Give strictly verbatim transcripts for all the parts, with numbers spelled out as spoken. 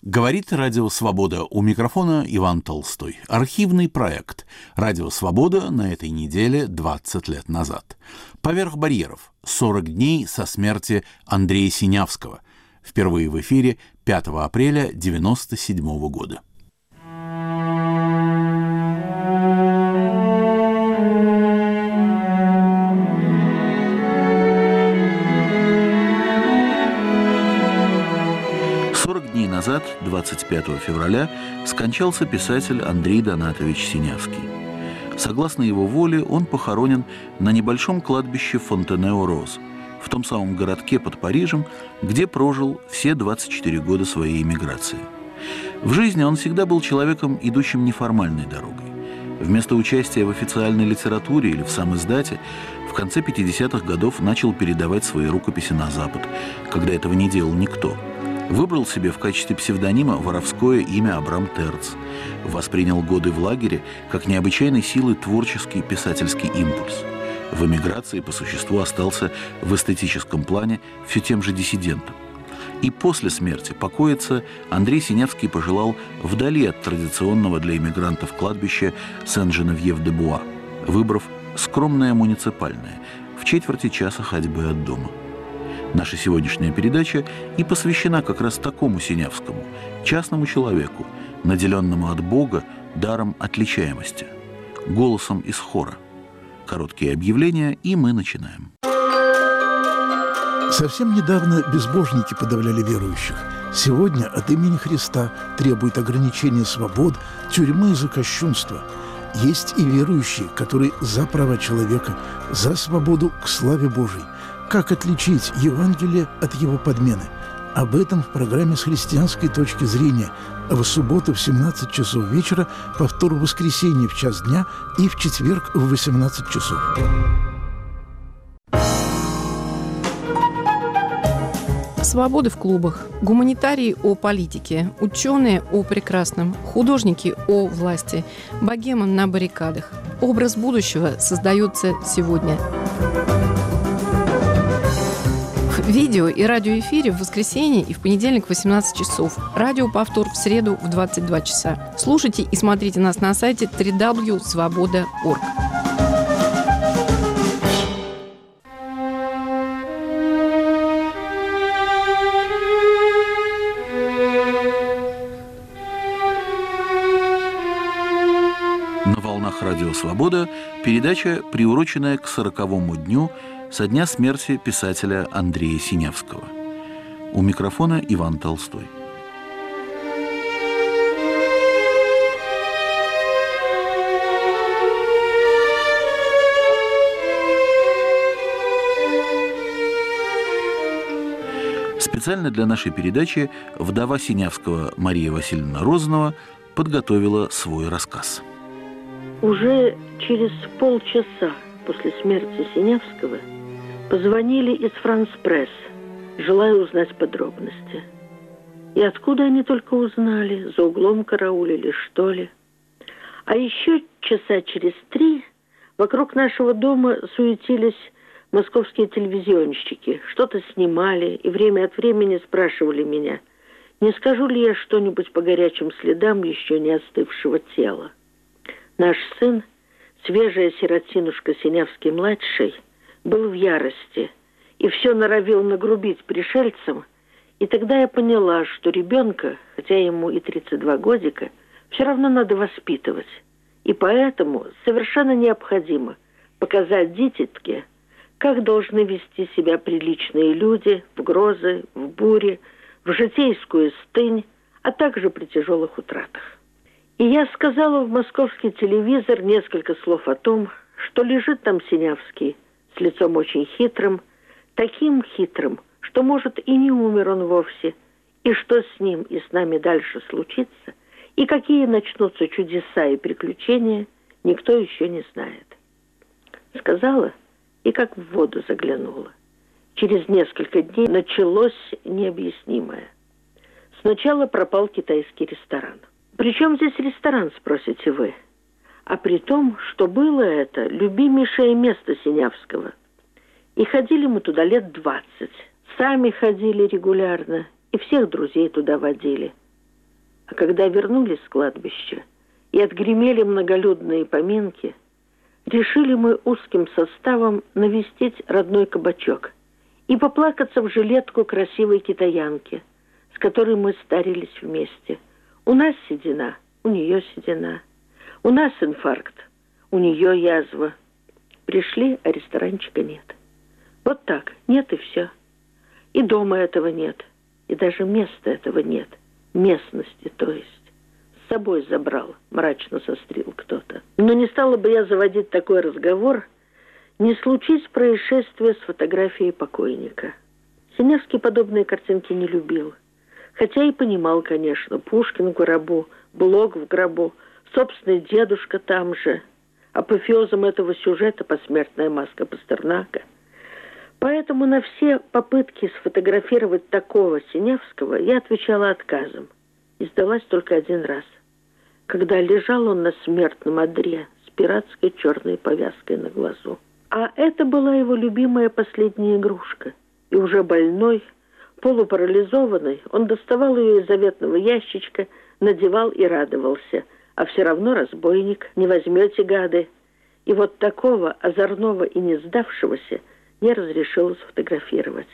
Говорит Радио Свобода. У микрофона Иван Толстой. Архивный проект Радио Свобода на этой неделе двадцать лет назад. Поверх барьеров. сорок дней со смерти Андрея Синявского. Впервые в эфире пятого апреля девяносто седьмого года. сорок дней назад, двадцать пятого февраля, скончался писатель Андрей Донатович Синявский. Согласно его воле, он похоронен на небольшом кладбище Фонтенео-Роз, в том самом городке под Парижем, где прожил все двадцать четыре года своей эмиграции. В жизни он всегда был человеком, идущим неформальной дорогой. Вместо участия в официальной литературе или в самиздате в конце пятидесятых годов начал передавать свои рукописи на Запад, когда этого не делал никто. Выбрал себе в качестве псевдонима воровское имя Абрам Терц. Воспринял годы в лагере как необычайной силы творческий писательский импульс. В эмиграции по существу остался в эстетическом плане все тем же диссидентом. И после смерти покоиться Андрей Синявский пожелал вдали от традиционного для эмигрантов кладбища Сен-Женевьев-де-Буа, выбрав скромное муниципальное, в четверти часа ходьбы от дома. Наша сегодняшняя передача и посвящена как раз такому Синявскому, частному человеку, наделенному от Бога даром отличаемости, голосом из хора. Короткие объявления, и мы начинаем. Совсем недавно безбожники подавляли верующих. Сегодня от имени Христа требуют ограничения свобод, тюрьмы за кощунство. Есть и верующие, которые за права человека, за свободу к славе Божией. Как отличить Евангелие от его подмены? Об этом в программе «С христианской точки зрения». В субботу в семнадцать часов вечера, повтор в воскресенье в час дня и в четверг в восемнадцать часов. Свободы в клубах, гуманитарии о политике, ученые о прекрасном, художники о власти, богема на баррикадах. Образ будущего создается сегодня. В видео и радиоэфире в воскресенье и в понедельник в восемнадцать часов. Радиоповтор в среду в двадцать два часа. Слушайте и смотрите нас на сайте дабл ю дабл ю дабл ю точка свобода точка орг. На волнах Радио Свобода передача, приуроченная к сороковому дню со дня смерти писателя Андрея Синявского. У микрофона Иван Толстой. Специально для нашей передачи вдова Синявского Мария Васильевна Розанова подготовила свой рассказ. Уже через полчаса после смерти Синявского позвонили из «Франс-пресс», желая узнать подробности. И откуда они только узнали, за углом караулили, что ли. А еще часа через три вокруг нашего дома суетились московские телевизионщики, что-то снимали и время от времени спрашивали меня, не скажу ли я что-нибудь по горячим следам еще не остывшего тела. Наш сын, свежая сиротинушка Синявский-младший, был в ярости и все норовил нагрубить пришельцам, и тогда я поняла, что ребенка, хотя ему и тридцать два годика, все равно надо воспитывать. И поэтому совершенно необходимо показать дитятке, как должны вести себя приличные люди в грозы, в буре, в житейскую стынь, а также при тяжелых утратах. И я сказала в московский телевизор несколько слов о том, что лежит там Синявский с лицом очень хитрым, таким хитрым, что, может, и не умер он вовсе, и что с ним и с нами дальше случится, и какие начнутся чудеса и приключения, никто еще не знает. Сказала и как в воду заглянула. Через несколько дней началось необъяснимое. Сначала пропал китайский ресторан. Причем здесь ресторан, спросите вы? А при том, что было это любимейшее место Синявского. И ходили мы туда лет двадцать. Сами ходили регулярно, и всех друзей туда водили. А когда вернулись с кладбища и отгремели многолюдные поминки, решили мы узким составом навестить родной кабачок и поплакаться в жилетку красивой китаянки, с которой мы старились вместе. У нас седина, у нее седина. У нас инфаркт, у нее язва. Пришли, а ресторанчика нет. Вот так, нет и все. И дома этого нет, и даже места этого нет. Местности, то есть. С собой забрал, мрачно сострил кто-то. Но не стала бы я заводить такой разговор, не случись происшествие с фотографией покойника. Синявский подобные картинки не любил. Хотя и понимал, конечно, Пушкин в гробу, Блок в гробу, собственный дедушка там же. Апофеозом этого сюжета посмертная маска Пастернака. Поэтому на все попытки сфотографировать такого Синявского я отвечала отказом. И сдалась только один раз, когда лежал он на смертном одре с пиратской черной повязкой на глазу. А это была его любимая последняя игрушка. И уже больной, полупарализованный, он доставал ее из заветного ящичка, надевал и радовался. А все равно разбойник, не возьмете, гады. И вот такого озорного и не сдавшегося я разрешила сфотографировать.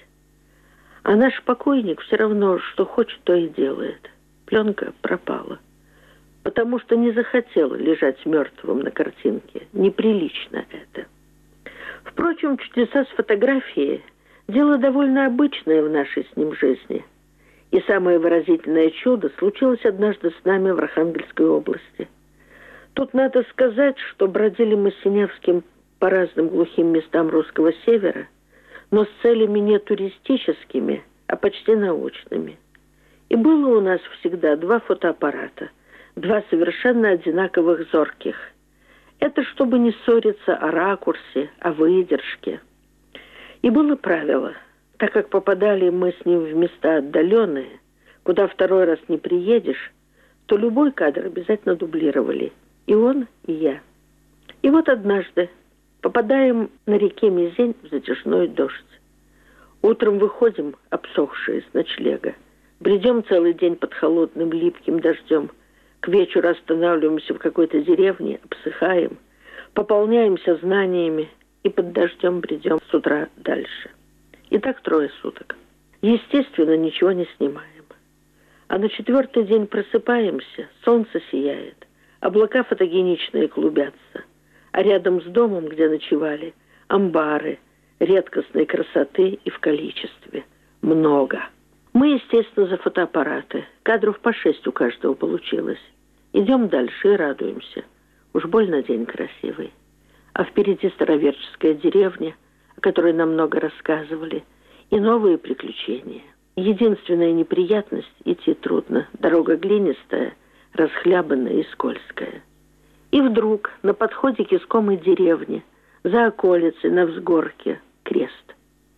А наш покойник все равно, что хочет, то и делает. Пленка пропала. Потому что не захотел лежать мертвым на картинке. Неприлично это. Впрочем, чудеса с фотографией – дело довольно обычное в нашей с ним жизни. И самое выразительное чудо случилось однажды с нами в Архангельской области. Тут надо сказать, что бродили мы с Синявским по разным глухим местам русского севера, но с целями не туристическими, а почти научными. И было у нас всегда два фотоаппарата, два совершенно одинаковых зорких. Это чтобы не ссориться о ракурсе, о выдержке. И было правило – так как попадали мы с ним в места отдаленные, куда второй раз не приедешь, то любой кадр обязательно дублировали. И он, и я. И вот однажды попадаем на реке Мизень в затяжной дождь. Утром выходим, обсохшие с ночлега. Бредем целый день под холодным липким дождем. К вечеру останавливаемся в какой-то деревне, обсыхаем, пополняемся знаниями и под дождем бредем с утра дальше. И так трое суток. Естественно, ничего не снимаем. А на четвертый день просыпаемся, солнце сияет, облака фотогеничные клубятся, а рядом с домом, где ночевали, амбары редкостной красоты и в количестве. Много. Мы, естественно, за фотоаппараты. Кадров по шесть у каждого получилось. Идем дальше и радуемся. Уж больно день красивый. А впереди староверческая деревня, о которой нам много рассказывали, и новые приключения. Единственная неприятность – идти трудно. Дорога глинистая, расхлябанная и скользкая. И вдруг на подходе к искомой деревне, за околицей, на взгорке, крест.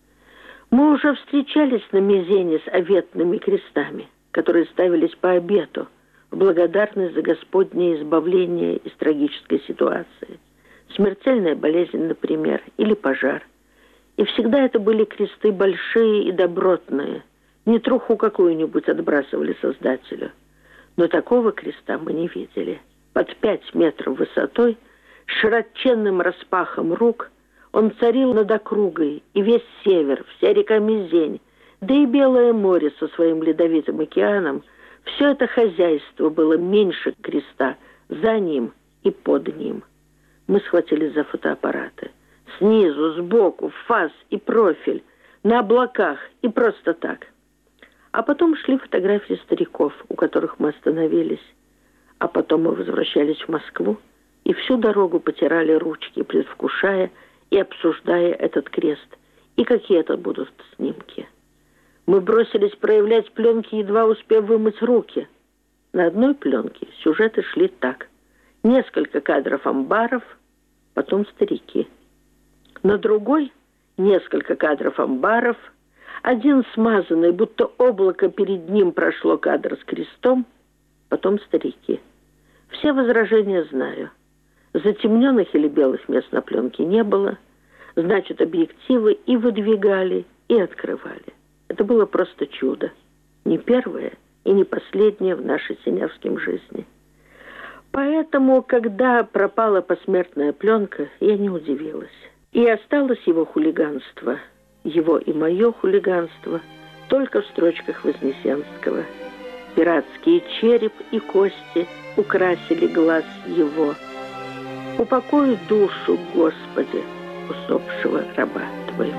Мы уже встречались на Мизене с оветными крестами, которые ставились по обету, в благодарность за Господнее избавление из трагической ситуации. Смертельная болезнь, например, или пожар. И всегда это были кресты большие и добротные. Не труху какую-нибудь отбрасывали Создателю. Но такого креста мы не видели. Под пять метров высотой, с широченным распахом рук, он царил над округой, и весь север, вся река Мизень, да и Белое море со своим ледовитым океаном, все это хозяйство было меньше креста, за ним и под ним. Мы схватились за фотоаппараты. Снизу, сбоку, в фас и профиль, на облаках и просто так. А потом шли фотографии стариков, у которых мы остановились. А потом мы возвращались в Москву и всю дорогу потирали ручки, предвкушая и обсуждая этот крест. И какие это будут снимки. Мы бросились проявлять пленки, едва успев вымыть руки. На одной пленке сюжеты шли так. Несколько кадров амбаров, потом старики. На другой несколько кадров амбаров, один смазанный, будто облако перед ним прошло кадр с крестом, потом старики. Все возражения знаю. Затемненных или белых мест на пленке не было, значит, объективы и выдвигали, и открывали. Это было просто чудо. Не первое и не последнее в нашей синявском жизни. Поэтому, когда пропала посмертная пленка, я не удивилась. И осталось его хулиганство, его и мое хулиганство, только в строчках Вознесенского. Пиратские череп и кости украсили глаз его. Упокой душу, Господи, усопшего раба Твоего.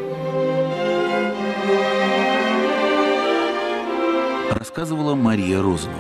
Рассказывала Мария Розанова.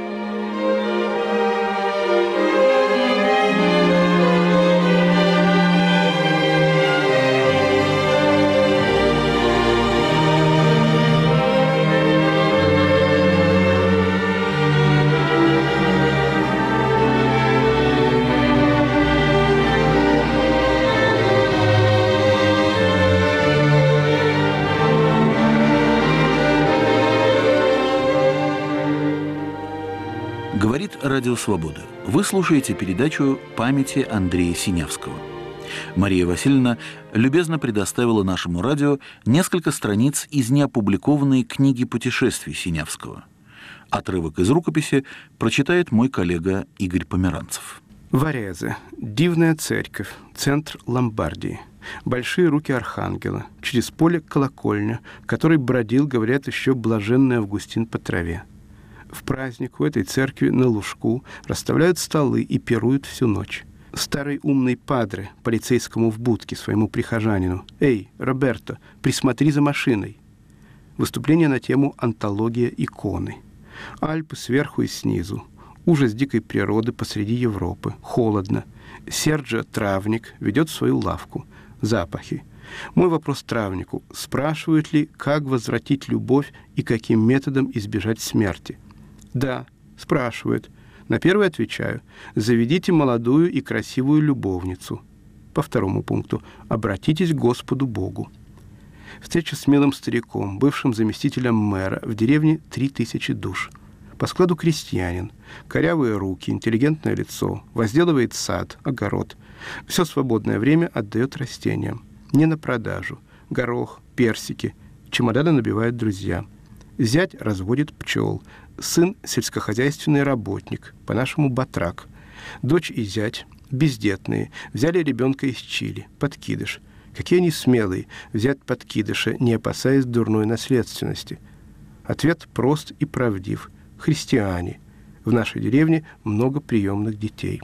Говорит Радио Свобода. Вы слушаете передачу «Памяти Андрея Синявского». Мария Васильевна любезно предоставила нашему радио несколько страниц из неопубликованной книги путешествий Синявского. Отрывок из рукописи прочитает мой коллега Игорь Померанцев. Варезе. Дивная церковь. Центр Ломбардии. Большие руки архангела. Через поле колокольня, в которой бродил, говорят, еще блаженный Августин по траве. В праздник у этой церкви на лужку расставляют столы и пируют всю ночь. Старый умный падре, полицейскому в будке, своему прихожанину: «Эй, Роберто, присмотри за машиной». Выступление на тему «Антология иконы». Альпы сверху и снизу. Ужас дикой природы посреди Европы. Холодно. Серджио Травник ведет свою лавку. Запахи. Мой вопрос травнику: спрашивают ли, как возвратить любовь и каким методом избежать смерти? Да, спрашивают. На первый отвечаю: заведите молодую и красивую любовницу. По второму пункту: обратитесь к Господу Богу. Встреча с милым стариком, бывшим заместителем мэра, в деревне три тысячи душ. По складу крестьянин, корявые руки, интеллигентное лицо, возделывает сад, огород. Все свободное время отдает растениям. Не на продажу. Горох, персики. Чемоданы набивают друзья. Зять разводит пчел. Сын – сельскохозяйственный работник, по-нашему батрак. Дочь и зять – бездетные, взяли ребенка из Чили, подкидыш. Какие они смелые взять подкидыша, не опасаясь дурной наследственности. Ответ прост и правдив. Христиане. В нашей деревне много приемных детей.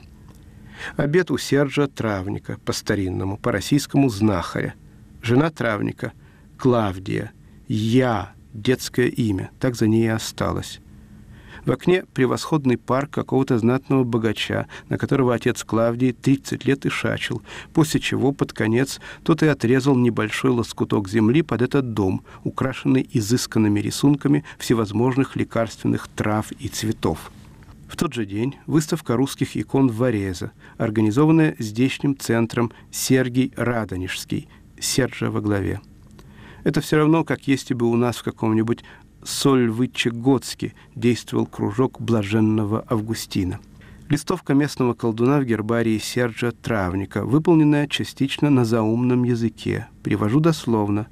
Обед у Серджио Травника, по-старинному, по-российскому знахаря. Жена Травника – Клавдия. Я – детское имя, так за ней и осталось. В окне превосходный парк какого-то знатного богача, на которого отец Клавдии тридцать лет и шачил, после чего под конец тот и отрезал небольшой лоскуток земли под этот дом, украшенный изысканными рисунками всевозможных лекарственных трав и цветов. В тот же день выставка русских икон в Варезе, организованная здешним центром Сергий Радонежский, Серджио во главе. Это все равно, как если бы у нас в каком-нибудь Сольвычегодске действовал кружок блаженного Августина. Листовка местного колдуна в гербарии Серджио Травника, выполненная частично на заумном языке. Перевожу дословно.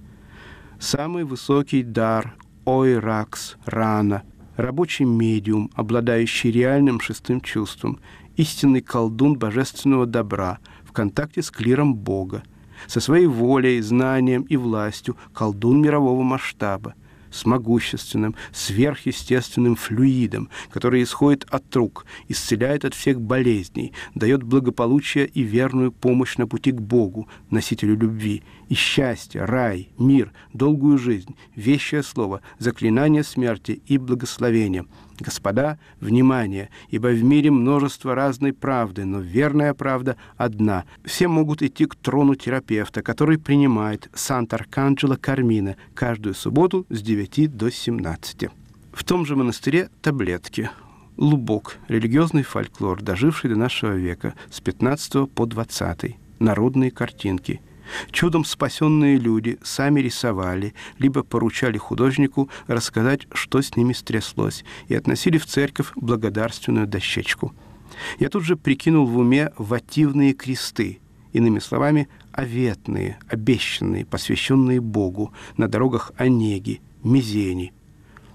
Самый высокий дар ойракс рана, рабочий медиум, обладающий реальным шестым чувством, истинный колдун божественного добра в контакте с клиром Бога, со своей волей, знанием и властью колдун мирового масштаба, с могущественным, сверхъестественным флюидом, который исходит от рук, исцеляет от всех болезней, дает благополучие и верную помощь на пути к Богу, носителю любви, и счастье, рай, мир, долгую жизнь, вещее слово, заклинание смерти и благословения. Господа, внимание, ибо в мире множество разной правды, но верная правда одна. Все могут идти к трону терапевта, который принимает Сант-Арканджело Кармина каждую субботу с девяти до семнадцати. В том же монастыре таблетки. Лубок, религиозный фольклор, доживший до нашего века, с пятнадцатого по двадцатый. Народные картинки. Чудом спасенные люди сами рисовали, либо поручали художнику рассказать, что с ними стряслось, и относили в церковь благодарственную дощечку. Я тут же прикинул в уме вативные кресты, иными словами, оветные, обещанные, посвященные Богу, на дорогах Онеги, Мизени.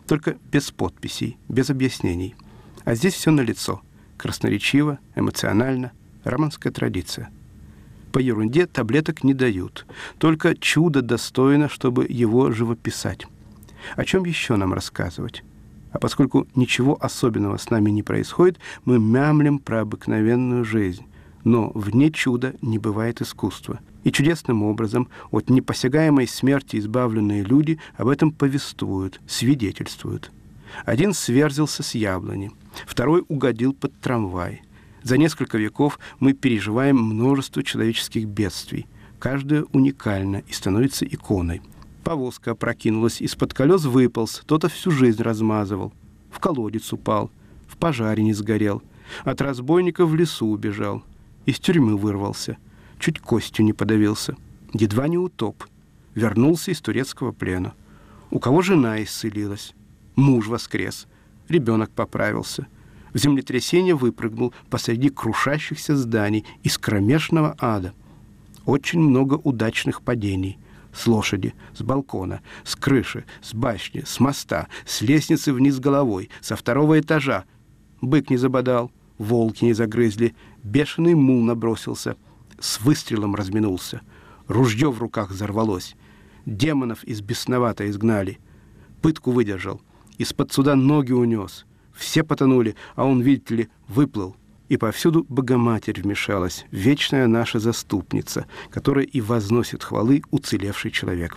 только без подписей, без объяснений. А здесь все налицо. Красноречиво, эмоционально, романская традиция. По ерунде таблеток не дают. Только чудо достойно, чтобы его живописать. О чем еще нам рассказывать? А поскольку ничего особенного с нами не происходит, мы мямлим про обыкновенную жизнь. Но вне чуда не бывает искусства. И чудесным образом от непосягаемой смерти избавленные люди об этом повествуют, свидетельствуют. Один сверзился с яблони, второй угодил под трамвай. За несколько веков мы переживаем множество человеческих бедствий. Каждое уникально и становится иконой. Повозка опрокинулась, из-под колес выполз, кто-то всю жизнь размазывал. В колодец упал, в пожаре не сгорел, от разбойника в лесу убежал, из тюрьмы вырвался, чуть костью не подавился, едва не утоп, вернулся из турецкого плена. У кого жена исцелилась, муж воскрес, ребенок поправился, в землетрясение выпрыгнул посреди крушащихся зданий из кромешного ада. Очень много удачных падений. С лошади, с балкона, с крыши, с башни, с моста, с лестницы вниз головой, со второго этажа. Бык не забодал, волки не загрызли, бешеный мул набросился, с выстрелом разминулся, ружье в руках взорвалось, демонов из бесновато изгнали, пытку выдержал, из-под суда ноги унес, все потонули, а он, видите ли, выплыл. И повсюду Богоматерь вмешалась, вечная наша заступница, которая и возносит хвалы уцелевший человек.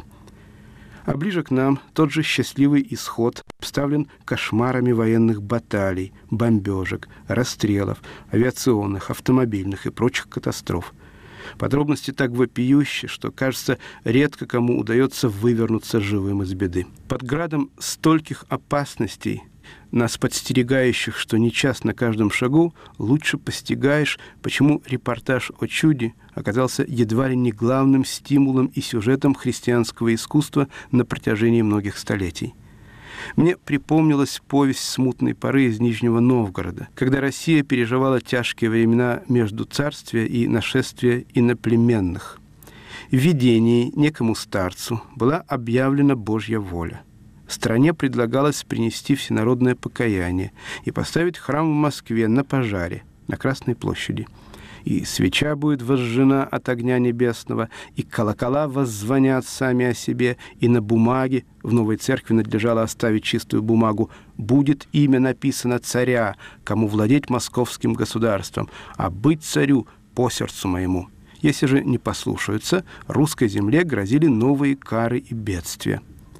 А ближе к нам тот же счастливый исход обставлен кошмарами военных баталий, бомбежек, расстрелов, авиационных, автомобильных и прочих катастроф. Подробности так вопиющие, что, кажется, редко кому удается вывернуться живым из беды. Под градом стольких опасностей, нас подстерегающих, что не час на каждом шагу, лучше постигаешь, почему репортаж о чуде оказался едва ли не главным стимулом и сюжетом христианского искусства на протяжении многих столетий. Мне припомнилась повесть смутной поры из Нижнего Новгорода, когда Россия переживала тяжкие времена между царствия и нашествия иноплеменных. В видении некому старцу была объявлена Божья воля. Стране предлагалось принести всенародное покаяние и поставить храм в Москве на Пожаре, на Красной площади. И свеча будет возжжена от огня небесного, и колокола воззвонят сами о себе, и на бумаге, в новой церкви надлежало оставить чистую бумагу, будет имя написано царя, кому владеть московским государством, а быть царю по сердцу моему. Если же не послушаются, русской земле грозили новые кары и бедствия.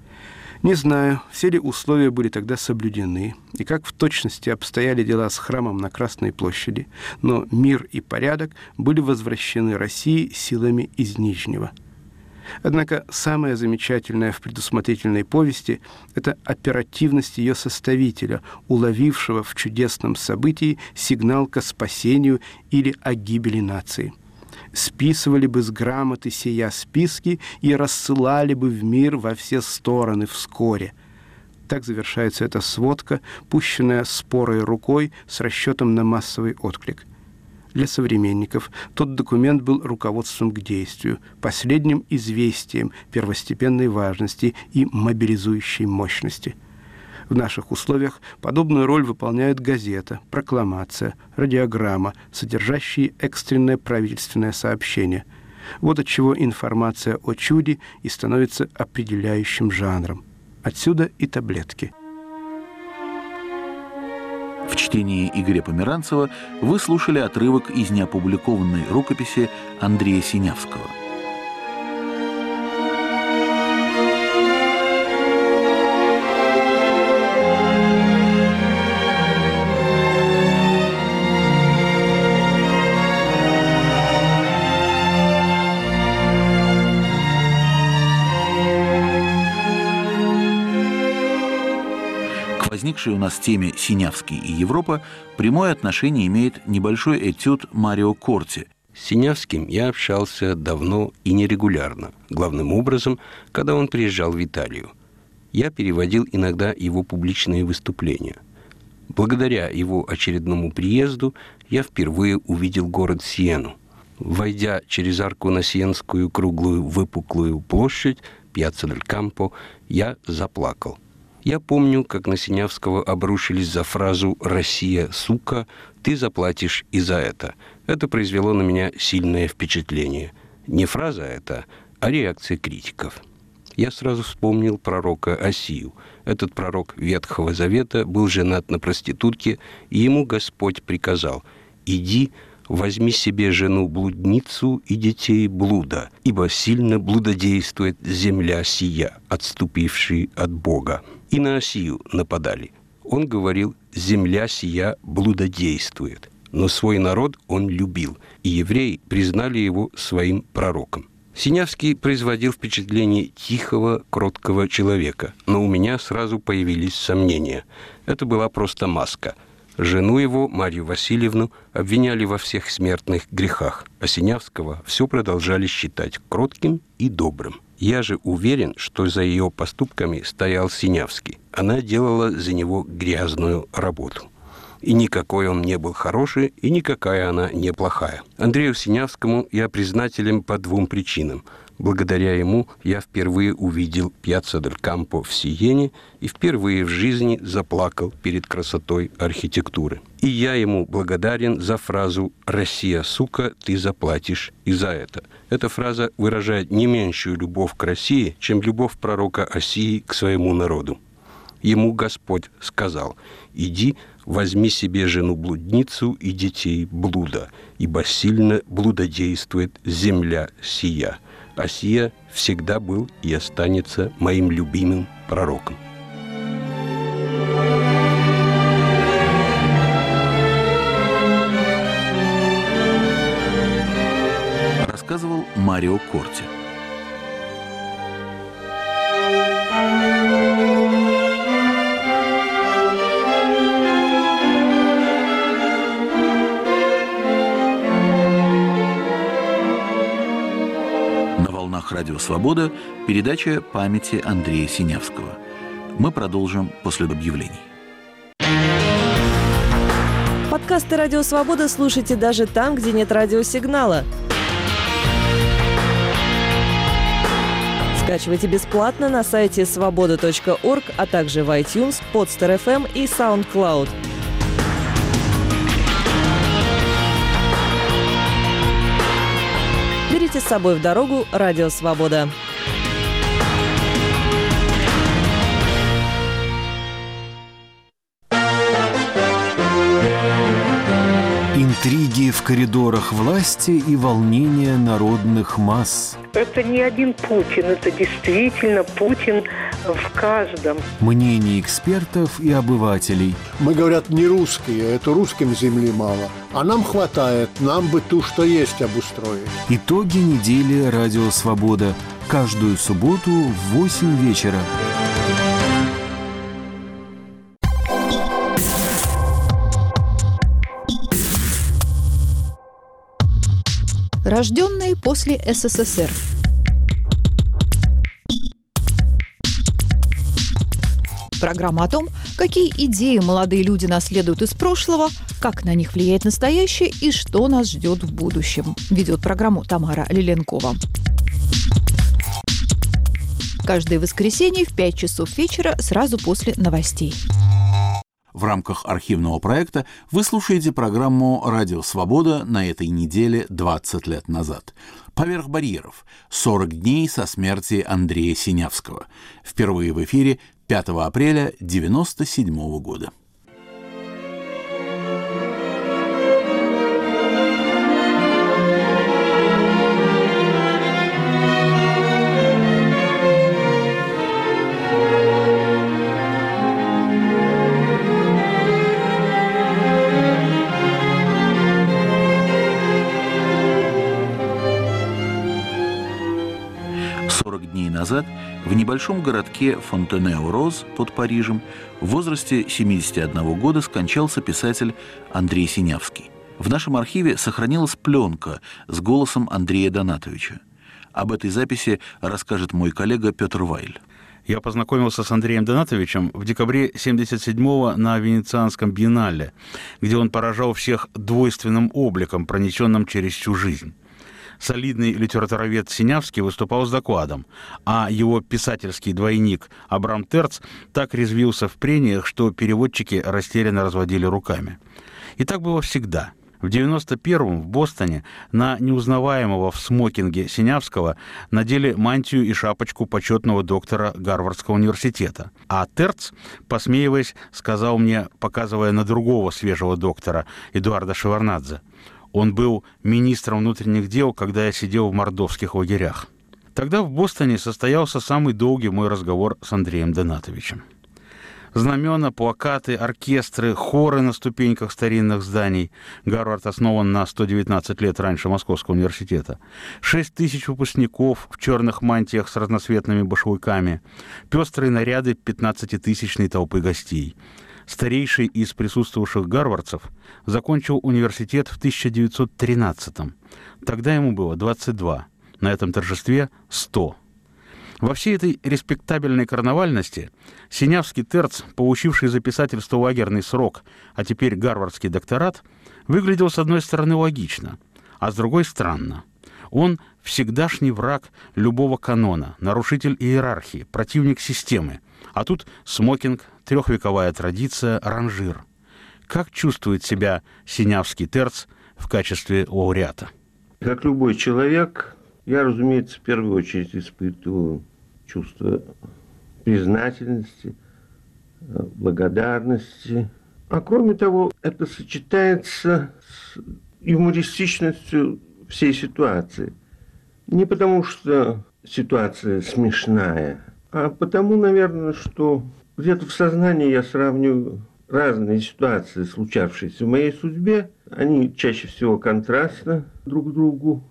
Не знаю, все ли условия были тогда соблюдены, и как в точности обстояли дела с храмом на Красной площади, но мир и порядок были возвращены России силами из Нижнего. Однако самое замечательное в предусмотрительной повести – это оперативность ее составителя, уловившего в чудесном событии сигнал ко спасению или о гибели нации. Списывали бы с грамоты сия списки и рассылали бы в мир во все стороны вскоре. Так завершается эта сводка, пущенная спорой рукой с расчетом на массовый отклик. Для современников тот документ был руководством к действию, последним известием первостепенной важности и мобилизующей мощности. В наших условиях подобную роль выполняют газета, прокламация, радиограмма, содержащие экстренное правительственное сообщение. Вот отчего информация о чуде и становится определяющим жанром. Отсюда и таблетки. В чтении Игоря Померанцева вы слушали отрывок из неопубликованной рукописи Андрея Синявского. Возникшей у нас теме «Синявский и Европа» прямое отношение имеет небольшой этюд Марио Корти. С Синявским я общался давно и нерегулярно, главным образом, когда он приезжал в Италию. Я переводил иногда его публичные выступления. Благодаря его очередному приезду я впервые увидел город Сиену. Войдя через арку на Сиенскую круглую выпуклую площадь, Пьяцца дель Кампо, я заплакал. Я помню, как на Синявского обрушились за фразу «Россия, сука, ты заплатишь и за это». Это произвело на меня сильное впечатление. Не фраза эта, а реакция критиков. Я сразу вспомнил пророка Осию. Этот пророк Ветхого Завета был женат на проститутке, и ему Господь приказал: «Иди, возьми себе жену-блудницу и детей блуда, ибо сильно блудодействует земля сия, отступившие от Бога». И на Осию нападали. Он говорил: «Земля сия блудодействует». Но свой народ он любил, и евреи признали его своим пророком. Синявский производил впечатление тихого, кроткого человека, но у меня сразу появились сомнения. Это была просто маска. Жену его, Марию Васильевну, обвиняли во всех смертных грехах, а Синявского все продолжали считать кротким и добрым. Я же уверен, что за ее поступками стоял Синявский. Она делала за него грязную работу. И никакой он не был хороший, и никакая она не плохая. Андрею Синявскому я признателен по двум причинам. Благодаря ему я впервые увидел Пьяцца дель Кампо в Сиене и впервые в жизни заплакал перед красотой архитектуры. И я ему благодарен за фразу «Россия, сука, ты заплатишь и за это». Эта фраза выражает не меньшую любовь к России, чем любовь пророка Осии к своему народу. Ему Господь сказал: «Иди, возьми себе жену-блудницу и детей блуда, ибо сильно блудодействует земля сия». Осия всегда был и останется моим любимым пророком. Рассказывал Марио Корти. Радио «Свобода» передача памяти Андрея Синявского. Мы продолжим после объявлений. Подкасты «Радио Свобода» слушайте даже там, где нет радиосигнала. Скачивайте бесплатно на сайте свобода точка орг, а также в iTunes, Podster эф эм и SoundCloud. Берите с собой в дорогу «Радио Свобода». Интриги в коридорах власти и волнения народных масс. Это не один Путин, это действительно Путин в каждом. Мнения экспертов и обывателей. Мы, говорят, не русские, это русским земли мало. А нам хватает, нам бы ту, что есть, обустроить. Итоги недели «Радио Свобода». Каждую субботу в восемь вечера. Рожденные после эс эс эс эр. Программа о том, какие идеи молодые люди наследуют из прошлого, как на них влияет настоящее и что нас ждет в будущем. Ведет программу Тамара Лиленкова. Каждое воскресенье в пять часов вечера сразу после новостей. В рамках архивного проекта вы слушаете программу «Радио Свобода» на этой неделе двадцать лет назад. «Поверх барьеров. сорок дней со смерти Андрея Синявского». Впервые в эфире пятого апреля девяносто седьмого года. сорок дней назад в небольшом городке Фонтенео-Роз под Парижем в возрасте семидесяти одного года скончался писатель Андрей Синявский. В нашем архиве сохранилась пленка с голосом Андрея Донатовича. Об этой записи расскажет мой коллега Петр Вайль. Я познакомился с Андреем Донатовичем в декабре семьдесят седьмого на Венецианском биеннале, где он поражал всех двойственным обликом, пронесенным через всю жизнь. солидный литературовед Синявский выступал с докладом, а его писательский двойник Абрам Терц так резвился в прениях, что переводчики растерянно разводили руками. И так было всегда. В девяносто первом в Бостоне на неузнаваемого в смокинге Синявского надели мантию и шапочку почетного доктора Гарвардского университета. А Терц, посмеиваясь, сказал мне, показывая на другого свежего доктора, Эдуарда Шеварнадзе: он был министром внутренних дел, когда я сидел в мордовских лагерях. Тогда в Бостоне состоялся самый долгий мой разговор с Андреем Донатовичем. Знамена, плакаты, оркестры, хоры на ступеньках старинных зданий. Гарвард основан на сто девятнадцать лет раньше Московского университета. Шесть тысяч выпускников в черных мантиях с разноцветными башлыками. Пестрые наряды пятнадцатитысячной толпы гостей. Старейший из присутствовавших гарвардцев закончил университет в тысяча девятьсот тринадцатом. Тогда ему было двадцать два. На этом торжестве сто. Во всей этой респектабельной карнавальности Синявский Терц, получивший за писательство лагерный срок, а теперь гарвардский докторат, выглядел с одной стороны логично, а с другой странно. Он всегдашний враг любого канона, нарушитель иерархии, противник системы. А тут смокинг, трехвековая традиция, ранжир. Как чувствует себя Синявский Терц в качестве лауреата? Как любой человек, я, разумеется, в первую очередь испытываю чувство признательности, благодарности. А кроме того, это сочетается с юмористичностью всей ситуации. Не потому, что ситуация смешная, а потому, наверное, что где-то в сознании я сравниваю разные ситуации, случавшиеся в моей судьбе. Они чаще всего контрастны друг к другу.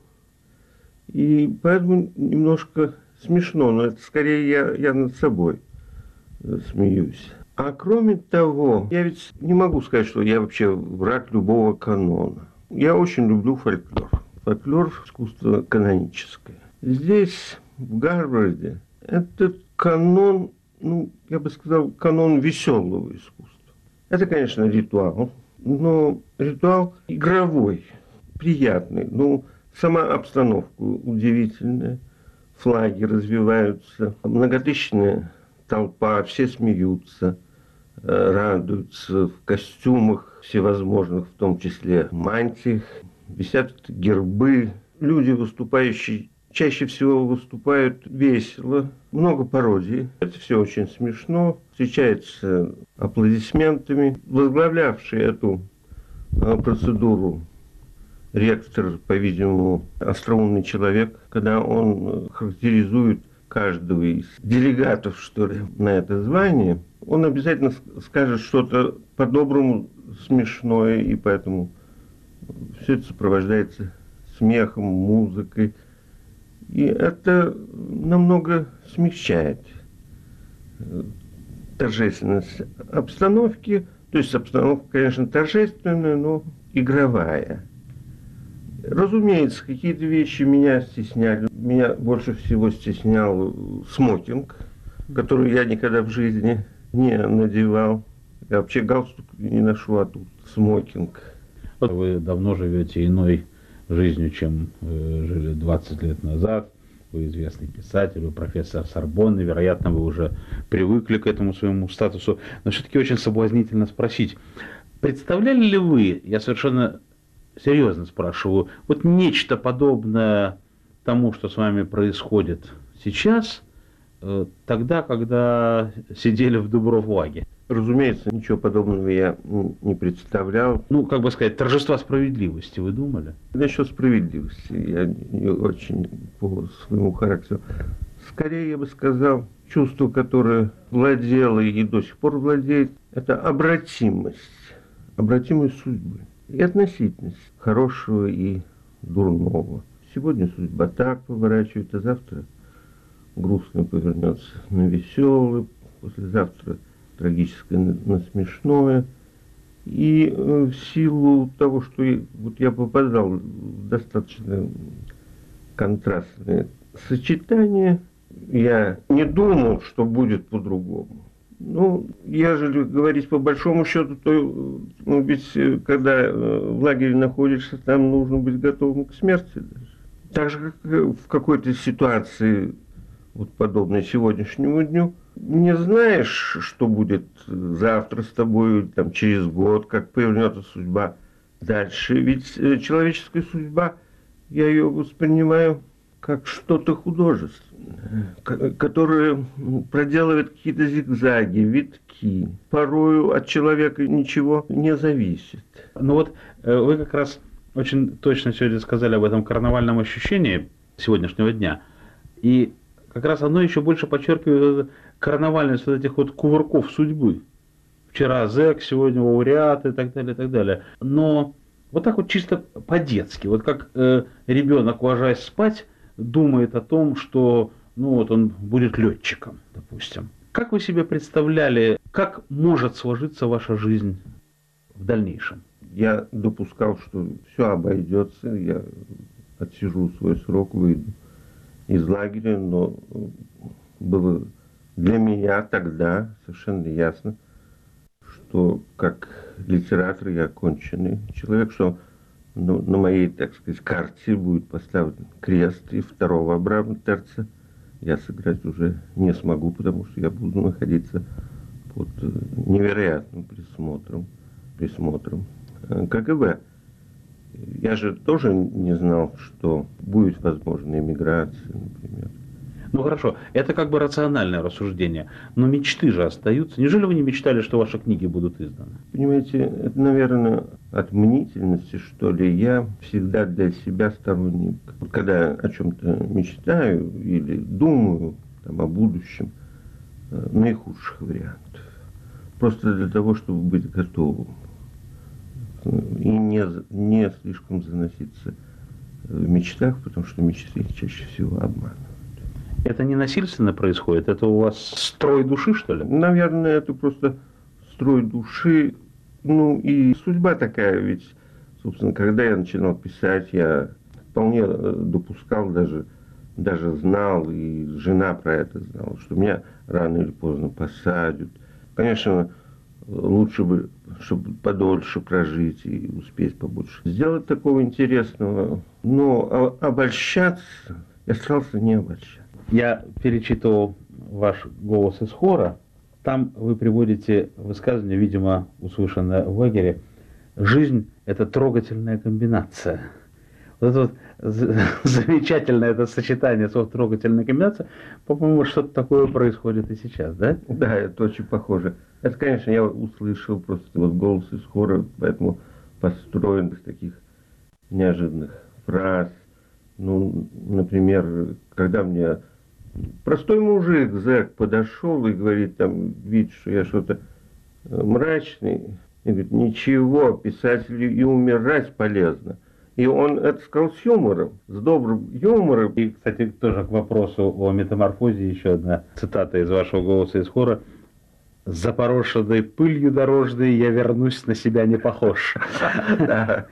И поэтому немножко смешно, но это скорее я, я над собой смеюсь. А кроме того, я ведь не могу сказать, что я вообще враг любого канона. Я очень люблю фольклор. Фольклор – искусство каноническое. Здесь, в Гарварде, этот канон, ну, я бы сказал, канон веселого искусства. Это, конечно, ритуал, но ритуал игровой, приятный. Ну, сама обстановка удивительная. Флаги развиваются, многотысячная толпа, все смеются, радуются в костюмах всевозможных, в том числе мантиях, висят гербы. Люди, выступающие, чаще всего выступают весело, много пародий. Это все очень смешно, встречается аплодисментами. Возглавлявший эту процедуру ректор, по-видимому, остроумный человек, когда он характеризует каждого из делегатов, что ли, на это звание, он обязательно скажет что-то по-доброму смешное, и поэтому все это сопровождается смехом, музыкой. И это намного смягчает торжественность обстановки. То есть обстановка, конечно, торжественная, но игровая. Разумеется, какие-то вещи меня стесняли. Меня больше всего стеснял смокинг, который я никогда в жизни не надевал. Я вообще галстук не ношу, а тут смокинг. Вы давно живете иной жизнью, чем э, жили двадцать лет назад. Вы известный писатель, вы профессор Сорбонны. Вероятно, вы уже привыкли к этому своему статусу. Но все-таки очень соблазнительно спросить. Представляли ли вы, я совершенно серьезно спрашиваю, вот нечто подобное тому, что с вами происходит сейчас, тогда, когда сидели в Дубровлаге? Разумеется, ничего подобного я не представлял. Ну, как бы сказать, торжества справедливости, вы думали? Насчет справедливости я не очень по своему характеру. Скорее, я бы сказал, чувство, которое владело и до сих пор владеет, это обратимость, обратимость судьбы. И относительность хорошего и дурного. Сегодня судьба так поворачивает, а завтра грустно повернется на веселый, послезавтра трагическое на, на смешное. И э, в силу того, что я, вот я попадал в достаточно контрастные сочетания, я не думал, что будет по-другому. Ну, ежели говорить по большому счету, то ну, ведь когда в лагере находишься, там нужно быть готовым к смерти даже. Так же, как в какой-то ситуации, вот подобной сегодняшнему дню, не знаешь, что будет завтра с тобой, там, через год, как повернется судьба дальше. Ведь человеческая судьба, я ее воспринимаю как что-то художественное, которое проделывает какие-то зигзаги, витки. Порою от человека ничего не зависит. Ну вот вы как раз очень точно сегодня сказали об этом карнавальном ощущении сегодняшнего дня. И как раз оно еще больше подчеркивает карнавальность вот этих вот кувырков судьбы. Вчера зэк, сегодня лауреат и так далее, и так далее. Но вот так вот чисто по-детски, вот как э, ребенок, ложась спать, думает о том, что ну вот он будет летчиком, допустим. Как вы себе представляли, как может сложиться ваша жизнь в дальнейшем? Я допускал, что все обойдется, я отсижу свой срок, выйду из лагеря, но было для меня тогда совершенно ясно, что как литератор я оконченный человек, что на, на моей, так сказать, карте будет поставлен крест, и второго Абрамтерца я сыграть уже не смогу, потому что я буду находиться под невероятным присмотром, присмотром КГБ. Я же тоже не знал, что будет возможна эмиграция, например. Ну хорошо, это как бы рациональное рассуждение, но мечты же остаются. Неужели вы не мечтали, что ваши книги будут изданы? Понимаете, это, наверное, от мнительности, что ли. Я всегда для себя сторонник. Когда о чем-то мечтаю или думаю там, о будущем, наихудших вариантов. Просто для того, чтобы быть готовым. И не, не слишком заноситься в мечтах, потому что мечты чаще всего обманывают. Это не насильственно происходит? Это у вас строй души, что ли? Наверное, это просто строй души. Ну и судьба такая, ведь, собственно, когда я начинал писать, я вполне допускал, даже, даже знал, и жена про это знала, что меня рано или поздно посадят. Конечно, лучше бы, чтобы подольше прожить и успеть побольше сделать такого интересного. Но обольщаться, я старался не обольщаться. Я перечитывал ваш голос из хора. Там вы приводите высказывание, видимо, услышанное в лагере. Жизнь – это трогательная комбинация. Вот это вот замечательное это сочетание слов «трогательная комбинация». По-моему, что-то такое происходит и сейчас, да? Да, это очень похоже. Это, конечно, я услышал просто вот голос из хора, поэтому построен из таких неожиданных фраз. Ну, например, когда мне простой мужик, зэк, подошел и говорит, там, видит, что я что-то мрачный, и говорит, ничего, писателю и умирать полезно. И он это сказал с юмором, с добрым юмором. И, кстати, тоже к вопросу о метаморфозе еще одна цитата из вашего голоса из хора. «С запорошенной пылью дорожной я вернусь, на себя не похож». Да.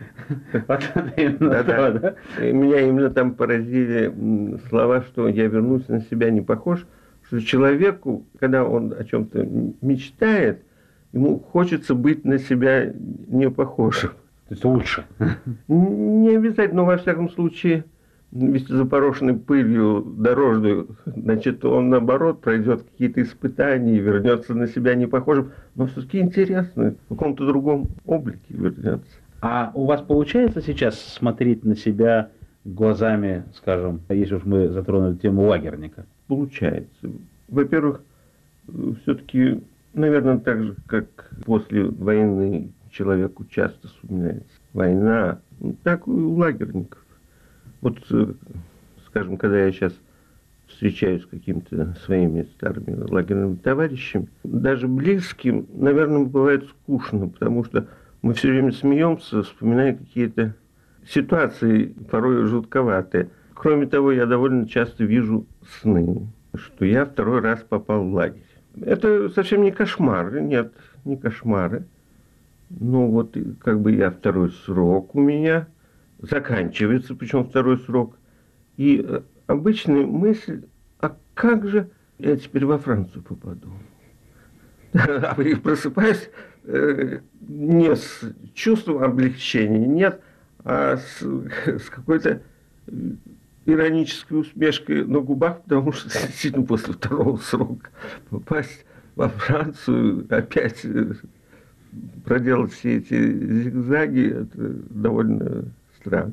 Меня именно там поразили слова, что я вернусь, на себя не похож. Что человеку, когда он о чем-то мечтает, ему хочется быть на себя не похожим. То есть лучше? Не обязательно, но во всяком случае, вести запорошенной пылью дорожную, значит, он наоборот пройдет какие-то испытания и вернется на себя не похожим, но все-таки интересно, в каком-то другом облике вернется. А у вас получается сейчас смотреть на себя глазами, скажем, если уж мы затронули тему лагерника? Получается. Во-первых, все-таки, наверное, так же, как после войны человеку часто вспоминается война, так и у лагерников. Вот, скажем, когда я сейчас встречаюсь с какими-то своими старыми лагерными товарищами, даже близким, наверное, бывает скучно, потому что мы все время смеемся, вспоминая какие-то ситуации, порой жутковатые. Кроме того, я довольно часто вижу сны, что я второй раз попал в лагерь. Это совсем не кошмары, нет, не кошмары. Ну вот, как бы я второй срок у меня, заканчивается, причем второй срок. И обычная мысль, а как же я теперь во Францию попаду? И просыпаюсь не с чувством облегчения, нет, а с, с какой-то иронической усмешкой на губах, потому что действительно после второго срока попасть во Францию, опять проделать все эти зигзаги, это довольно странно.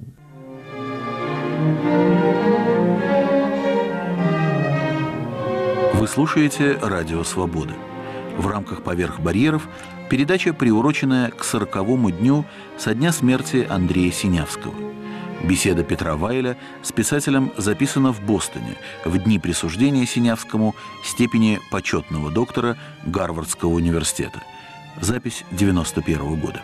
Вы слушаете «Радио Свобода». В рамках «Поверх барьеров» передача, приуроченная к сороковому дню со дня смерти Андрея Синявского. Беседа Петра Вайля с писателем записана в Бостоне в дни присуждения Синявскому степени почетного доктора Гарвардского университета. Запись девяносто первого года.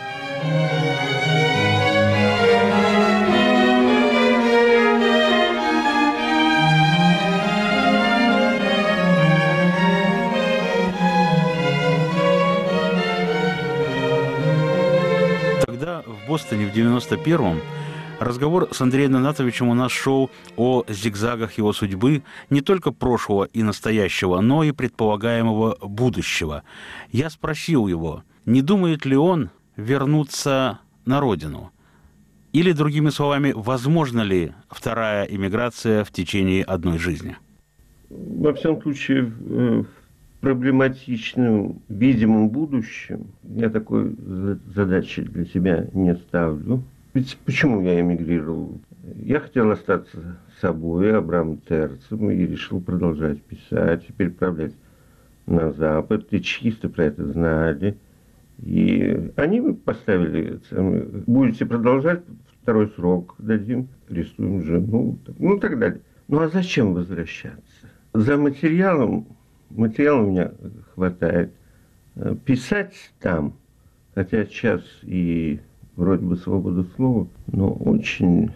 Тогда в Бостоне в девяносто первом разговор с Андреем Донатовичем у нас шел о зигзагах его судьбы, не только прошлого и настоящего, но и предполагаемого будущего. Я спросил его, не думает ли он вернуться на родину? Или, другими словами, возможна ли вторая эмиграция в течение одной жизни? Во всяком случае, в проблематичном, видимом будущем я такой задачи для себя не ставлю. Ведь почему я эмигрировал? Я хотел остаться собой, Абрамом Терцем, и решил продолжать писать и переправлять на Запад. И чисто про это знали. И они поставили, будете продолжать, второй срок дадим, арестуем жену, ну и так далее. Ну а зачем возвращаться? За материалом, материала у меня хватает. Писать там, хотя сейчас и вроде бы свобода слова, но очень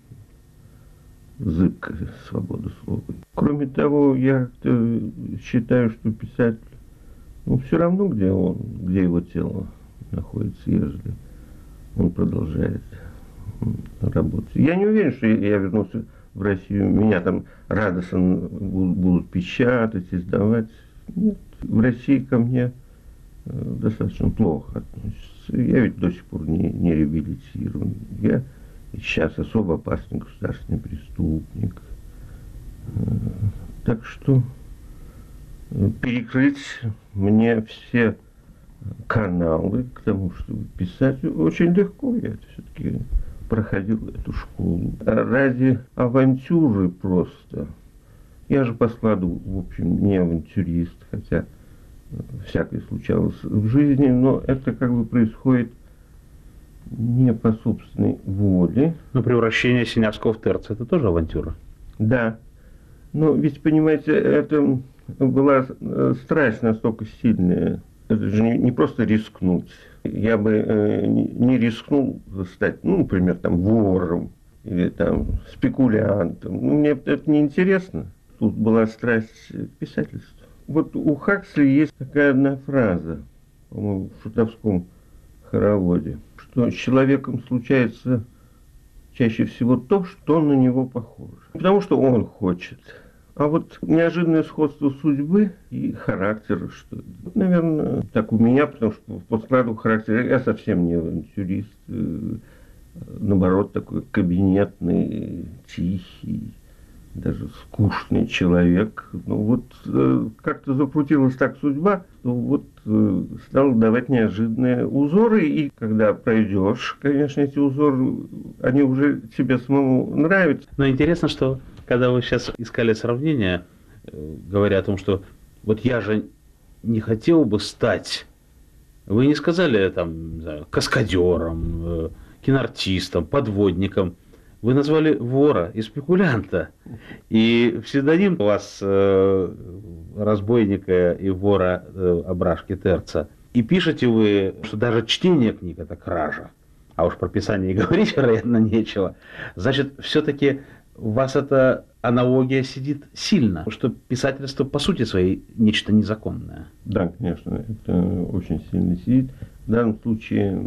зыбкая свобода слова. Кроме того, я считаю, что писатель, ну, все равно, где он, где его тело находится, ежели он продолжает работать. Я не уверен, что я вернулся в Россию, меня там радостно будут печатать, издавать. Нет, в России ко мне достаточно плохо относятся. Я ведь до сих пор не, не реабилитирован. Я сейчас особо опасный государственный преступник. Так что перекрыть мне все каналы к тому, чтобы писать, очень легко. Я все-таки проходил эту школу. Ради авантюры просто. Я же по складу, в общем, не авантюрист, хотя всякое случалось в жизни, но это как бы происходит не по собственной воле. Но превращение Синявского в Терца – это тоже авантюра? Да. Но ведь, понимаете, это была страсть настолько сильная. Это же не, не просто рискнуть. Я бы э, не рискнул стать, ну, например, там, вором или там спекулянтом. Ну, мне это не интересно. Тут была страсть к писательству. Вот у Хаксли есть такая одна фраза, по-моему, в шутовском хороводе, что с человеком случается чаще всего то, что на него похоже. Не потому что он хочет, а вот неожиданное сходство судьбы и характера, что ли. Вот, наверное, так у меня, потому что по складу характера я совсем не авантюрист, наоборот, такой кабинетный, тихий, даже скучный человек. Ну вот э, как-то закрутилась так судьба, что вот э, стал давать неожиданные узоры, и когда пройдешь, конечно, эти узоры, они уже тебе самому нравятся. Но интересно, что когда вы сейчас искали сравнение, э, говоря о том, что вот я же не хотел бы стать, вы не сказали там, не знаю, каскадером, э, киноартистом, подводником. Вы назвали вора и спекулянта. И псевдоним у вас э, разбойника и вора э, Абрашки Терца. И пишете вы, что даже чтение книг – это кража. А уж про писание и говорить, вероятно, нечего. Значит, все-таки у вас эта аналогия сидит сильно, что писательство по сути своей нечто незаконное. Да, конечно, это очень сильно сидит. В данном случае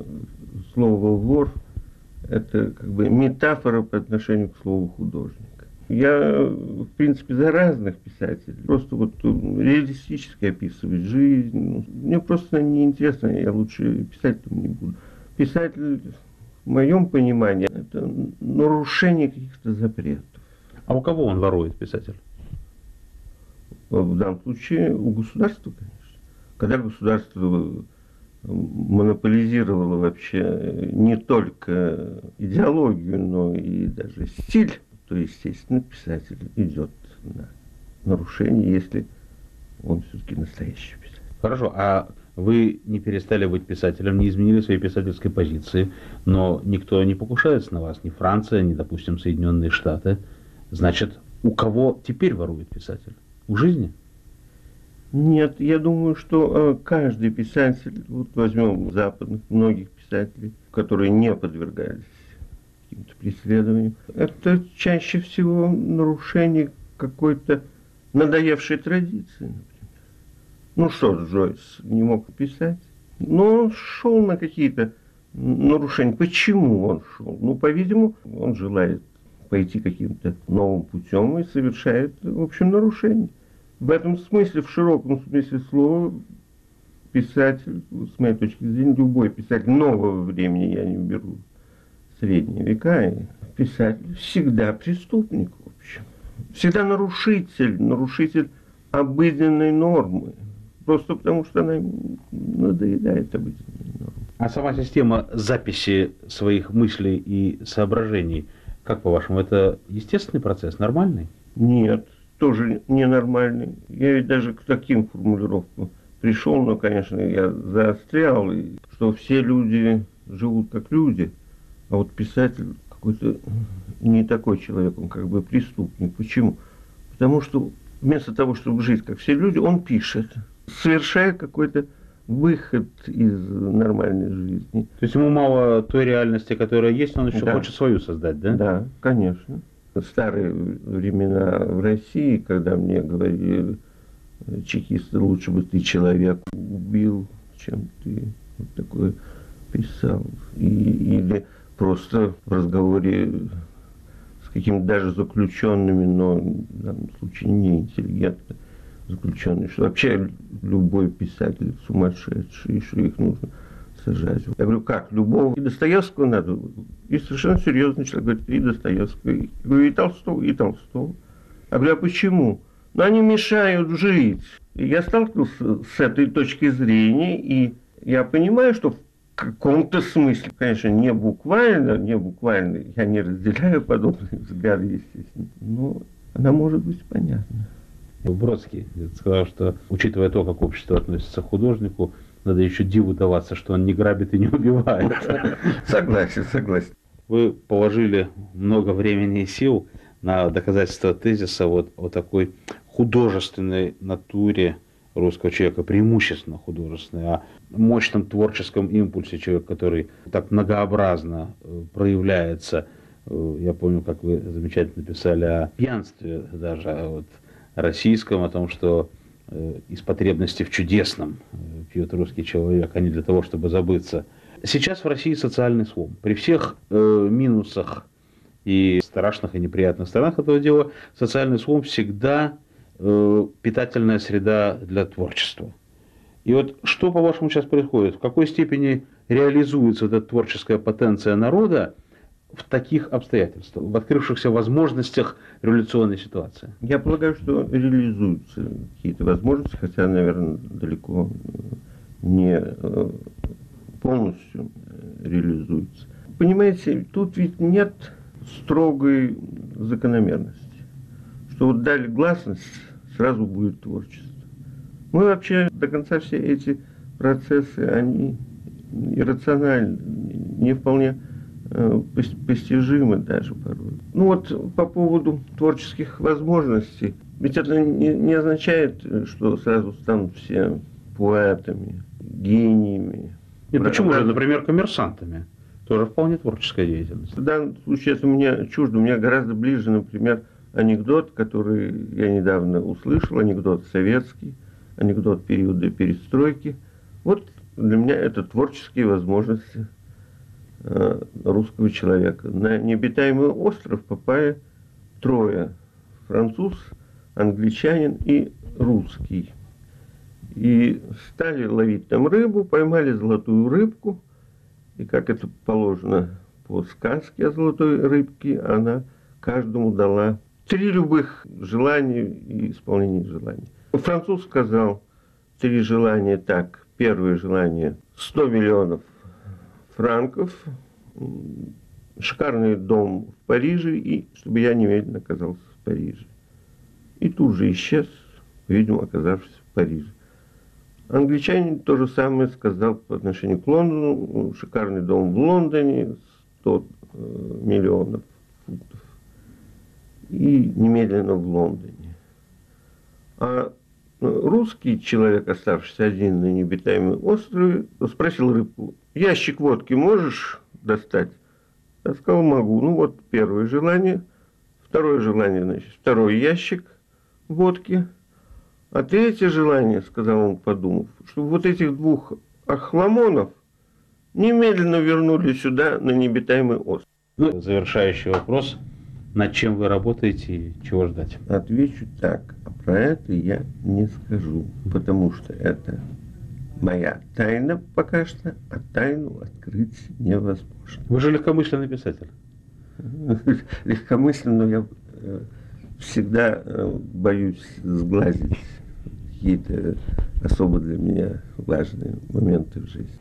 слово «вор» – это как бы метафора по отношению к слову «художник». Я, в принципе, за разных писателей. Просто вот реалистически описывать жизнь. Мне просто неинтересно, я лучше писать там не буду. Писатель в моем понимании, это нарушение каких-то запретов. А у кого он ворует, писатель? В данном случае у государства, конечно. Когда государство монополизировало вообще не только идеологию, но и даже стиль, то, естественно, писатель идет на нарушение, если он все-таки настоящий писатель. Хорошо, а вы не перестали быть писателем, не изменили своей писательской позиции, но никто не покушается на вас, ни Франция, ни, допустим, Соединенные Штаты. Значит, у кого теперь ворует писатель? У жизни? Нет, я думаю, что каждый писатель, вот возьмем западных, многих писателей, которые не подвергались каким-то преследованиям, это чаще всего нарушение какой-то надоевшей традиции, например. Ну что, Джойс не мог писать, но он шел на какие-то нарушения. Почему он шел? Ну, по-видимому, он желает пойти каким-то новым путем и совершает, в общем, нарушение. В этом смысле, в широком смысле слова, писатель, с моей точки зрения, любой писатель нового времени, я не беру средние века, писатель всегда преступник, в общем. Всегда нарушитель, нарушитель обыденной нормы. Просто потому, что она надоедает обыденной нормы. А сама система записи своих мыслей и соображений, как по-вашему, это естественный процесс, нормальный? Нет, тоже ненормальный. Я ведь даже к таким формулировкам пришел, но, конечно, я заострял, что все люди живут как люди, а вот писатель какой-то не такой человек, он как бы преступник. Почему? Потому что вместо того, чтобы жить как все люди, он пишет, совершая какой-то выход из нормальной жизни. То есть ему мало той реальности, которая есть, он еще да. хочет свою создать, да? Да, конечно. В старые времена в России, когда мне говорили, чекисты, лучше бы ты человека убил, чем ты вот такое писал. И, или просто в разговоре с какими-то даже заключенными, но в данном случае неинтеллигентно заключенные, что вообще любой писатель сумасшедший, что их нужно сажать. Я говорю, как, любого? И Достоевского надо. И совершенно серьезный человек говорит, и Достоевского. Я говорю, и Толстого, и Толстого. Я говорю, а почему? Ну, они мешают жить. И я сталкивался с этой точки зрения, и я понимаю, что в каком-то смысле, конечно, не буквально, не буквально, я не разделяю подобные взгляды, естественно, но она может быть понятна. Бродский сказал, что, учитывая то, как общество относится к художнику, надо еще диву даваться, что он не грабит и не убивает. Согласен, согласен. Вы положили много времени и сил на доказательство тезиса вот о такой художественной натуре русского человека, преимущественно художественной, о мощном творческом импульсе человека, который так многообразно проявляется. Я помню, как вы замечательно писали о пьянстве даже, вот, российском, о том, что э, из потребности в чудесном э, пьет русский человек, а не для того, чтобы забыться. Сейчас в России социальный слом. При всех э, минусах и страшных и неприятных сторонах этого дела, социальный слом всегда э, питательная среда для творчества. И вот что, по-вашему, сейчас происходит? В какой степени реализуется вот эта творческая потенция народа в таких обстоятельствах, в открывшихся возможностях революционной ситуации? Я полагаю, что реализуются какие-то возможности, хотя, наверное, далеко не полностью реализуются. Понимаете, тут ведь нет строгой закономерности, что вот дали гласность, сразу будет творчество. Мы вообще до конца все эти процессы, они иррациональны, не вполне постижимы даже порой. Ну вот по поводу творческих возможностей. Ведь это не, не означает, что сразу станут все поэтами, гениями. Нет, почему же, например, коммерсантами? Тоже вполне творческая деятельность. В данном случае это мне чуждо. Мне гораздо ближе, например, анекдот, который я недавно услышал, анекдот советский, анекдот периода перестройки. Вот для меня это творческие возможности русского человека. На необитаемый остров попали трое: француз, англичанин и русский. И стали ловить там рыбу, поймали золотую рыбку, и, как это положено по сказке о золотой рыбке, она каждому дала три любых желания и исполнения желаний. Француз сказал три желания так. Первое желание – сто миллионов франков, шикарный дом в Париже, и чтобы я немедленно оказался в Париже. И тут же исчез, видимо, оказавшись в Париже. Англичанин то же самое сказал по отношению к Лондону. Шикарный дом в Лондоне, сто миллионов фунтов. И немедленно в Лондоне. А русский человек, оставшийся один на необитаемом острове, спросил рыбку: ящик водки можешь достать? Я сказал: могу. Ну вот первое желание. Второе желание, значит, второй ящик водки. А третье желание, сказал он, подумав, чтобы вот этих двух охламонов немедленно вернули сюда, на необитаемый остров. Ну, завершающий вопрос. Над чем вы работаете и чего ждать? Отвечу так. А про это я не скажу, потому что это моя тайна пока что, а тайну открыть невозможно. Вы же легкомысленный писатель. Легкомысленно, но я всегда боюсь сглазить какие-то особо для меня важные моменты в жизни.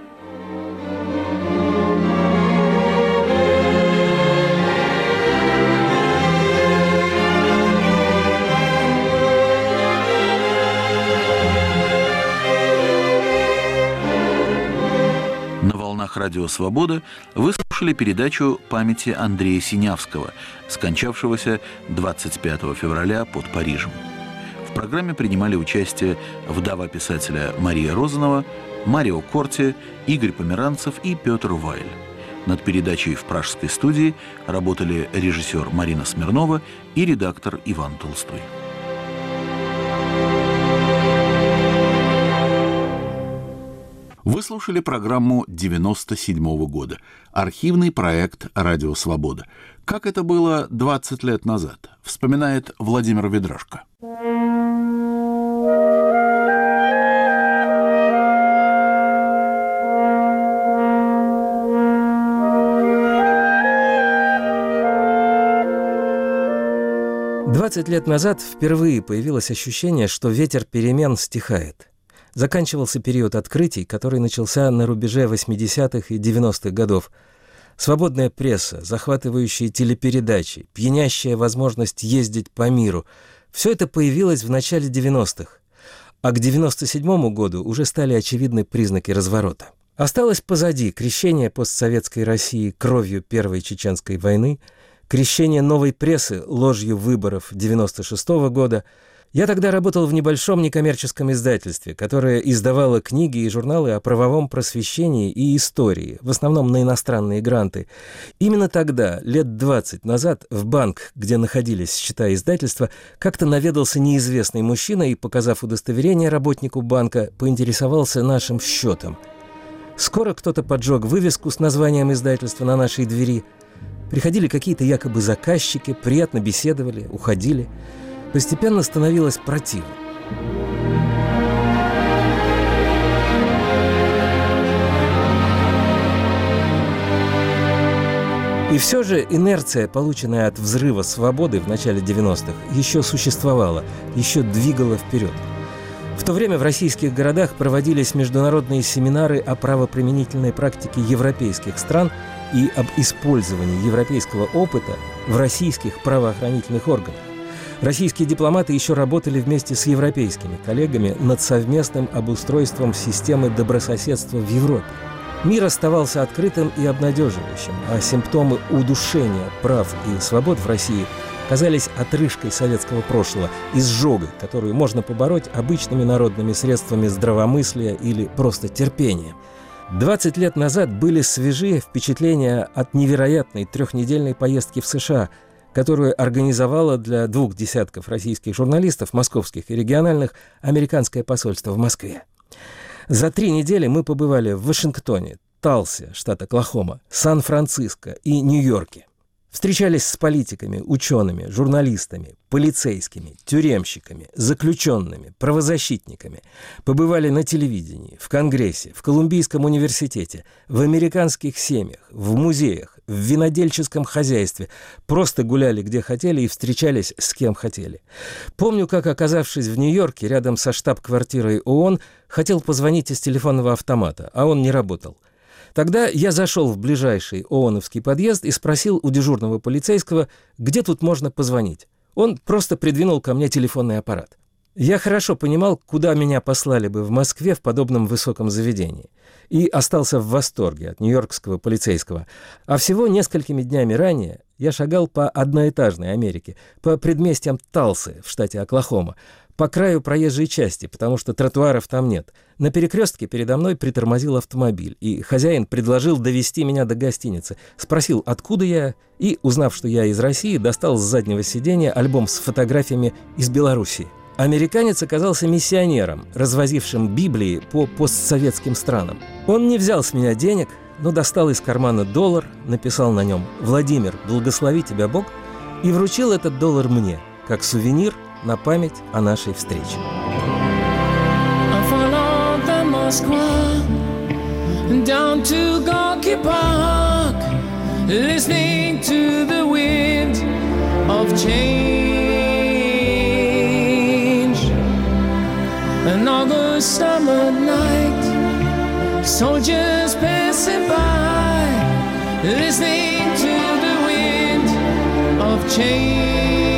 На волнах радио «Свобода» вы слушали передачу памяти Андрея Синявского, скончавшегося двадцать пятого февраля под Парижем. В программе принимали участие вдова писателя Мария Розанова, Марио Корти, Игорь Померанцев и Петр Вайль. Над передачей в пражской студии работали режиссер Марина Смирнова и редактор Иван Толстой. Вы слушали программу девяносто седьмого года, архивный проект «Радио Свобода». Как это было двадцать лет назад, вспоминает Владимир Ведрашко. двадцать лет назад впервые появилось ощущение, что ветер перемен стихает. Заканчивался период открытий, который начался на рубеже восьмидесятых и девяностых годов. Свободная пресса, захватывающие телепередачи, пьянящая возможность ездить по миру – все это появилось в начале девяностых. А к девяносто седьмому году уже стали очевидны признаки разворота. Осталось позади крещение постсоветской России кровью Первой Чеченской войны, крещение новой прессы ложью выборов девяносто шестого года. Я тогда работал в небольшом некоммерческом издательстве, которое издавало книги и журналы о правовом просвещении и истории, в основном на иностранные гранты. Именно тогда, лет двадцать назад, в банк, где находились счета издательства, как-то наведался неизвестный мужчина и, показав удостоверение работнику банка, поинтересовался нашим счетом. Скоро кто-то поджег вывеску с названием издательства на нашей двери. Приходили какие-то якобы заказчики, приятно беседовали, уходили. Постепенно становилось противно. И все же инерция, полученная от взрыва свободы в начале девяностых, еще существовала, еще двигала вперед. В то время в российских городах проводились международные семинары о правоприменительной практике европейских стран и об использовании европейского опыта в российских правоохранительных органах. Российские дипломаты еще работали вместе с европейскими коллегами над совместным обустройством системы добрососедства в Европе. Мир оставался открытым и обнадеживающим, а симптомы удушения прав и свобод в России казались отрыжкой советского прошлого, изжогой, которую можно побороть обычными народными средствами здравомыслия или просто терпения. двадцать лет назад были свежие впечатления от невероятной трехнедельной поездки в США, которую организовало для двух десятков российских журналистов, московских и региональных, американское посольство в Москве. За три недели мы побывали в Вашингтоне, Талсе, штат Оклахома, Сан-Франциско и Нью-Йорке. Встречались с политиками, учеными, журналистами, полицейскими, тюремщиками, заключенными, правозащитниками. Побывали на телевидении, в Конгрессе, в Колумбийском университете, в американских семьях, в музеях, в винодельческом хозяйстве. Просто гуляли где хотели и встречались с кем хотели. Помню, как, оказавшись в Нью-Йорке, рядом со штаб-квартирой ООН, хотел позвонить из телефонного автомата, а он не работал. Тогда я зашел в ближайший ООНовский подъезд и спросил у дежурного полицейского, где тут можно позвонить. Он просто придвинул ко мне телефонный аппарат. Я хорошо понимал, куда меня послали бы в Москве в подобном высоком заведении. И остался в восторге от нью-йоркского полицейского. А всего несколькими днями ранее я шагал по одноэтажной Америке, по предместьям Талсы в штате Оклахома, по краю проезжей части, потому что тротуаров там нет. На перекрестке передо мной притормозил автомобиль, и хозяин предложил довести меня до гостиницы. Спросил, откуда я, и, узнав, что я из России, достал с заднего сиденья альбом с фотографиями из Белоруссии. Американец оказался миссионером, развозившим Библии по постсоветским странам. Он не взял с меня денег, но достал из кармана доллар, написал на нем «Владимир, благослови тебя Бог», и вручил этот доллар мне, как сувенир на память о нашей встрече. Down to Gorky Park, listening to the wind of change. An August summer night, soldiers passing by, listening to the wind of change.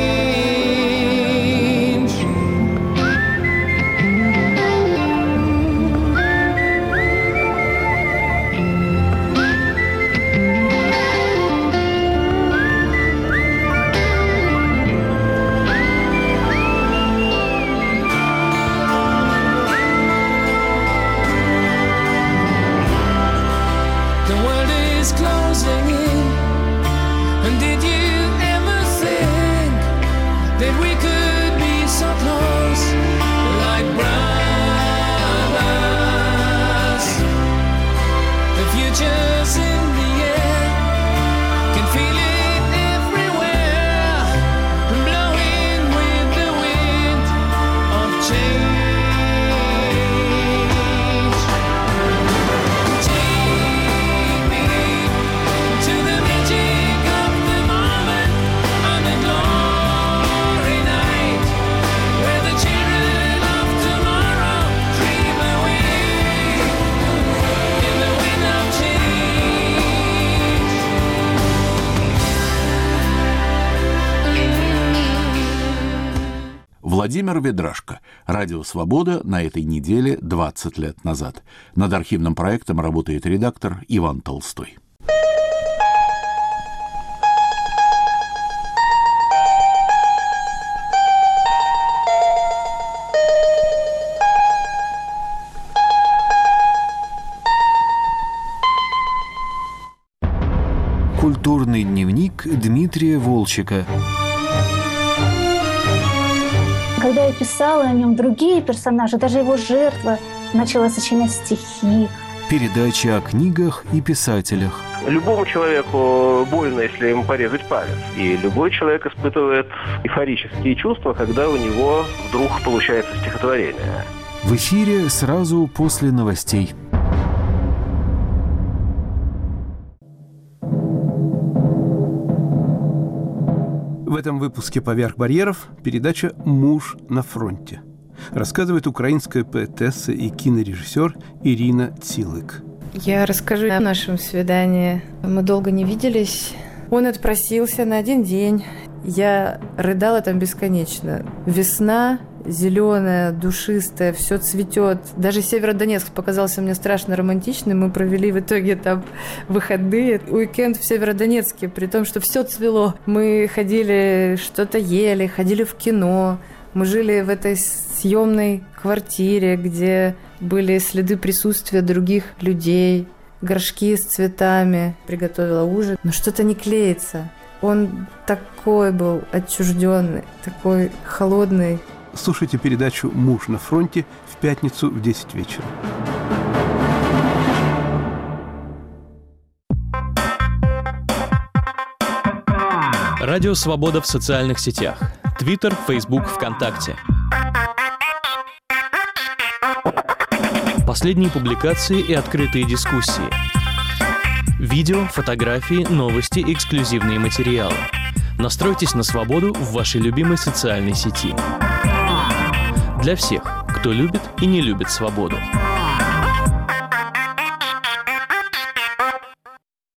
Владимир Ведрашко. Радио «Свобода» на этой неделе двадцать лет назад. Над архивным проектом работает редактор Иван Толстой. Культурный дневник Дмитрия Волчека. Когда я писала о нем, другие персонажи, даже его жертва, начала сочинять стихи. Передача о книгах и писателях. Любому человеку больно, если ему порезать палец. И любой человек испытывает эйфорические чувства, когда у него вдруг получается стихотворение. В эфире сразу после новостей. В этом выпуске «Поверх барьеров» передача «Муж на фронте». Рассказывает украинская поэтесса и кинорежиссер Ирина Цилик. Я расскажу о нашем свидании. Мы долго не виделись. Он отпросился на один день. Я рыдала там бесконечно. Весна, зеленая, душистая, все цветет. Даже Северодонецк показался мне страшно романтичным. Мы провели в итоге там выходные, уикенд в Северодонецке, при том, что все цвело. Мы ходили, что-то ели, ходили в кино. Мы жили в этой съемной квартире, где были следы присутствия других людей, горшки с цветами. Приготовила ужин, но что-то не клеится. Он такой был отчужденный, такой холодный. Слушайте передачу «Муж на фронте» в пятницу в десять вечера. Радио «Свобода» в социальных сетях. Твиттер, Фейсбук, ВКонтакте. Последние публикации и открытые дискуссии. Видео, фотографии, новости, эксклюзивные материалы. Настройтесь на свободу в вашей любимой социальной сети. Для всех, кто любит и не любит свободу.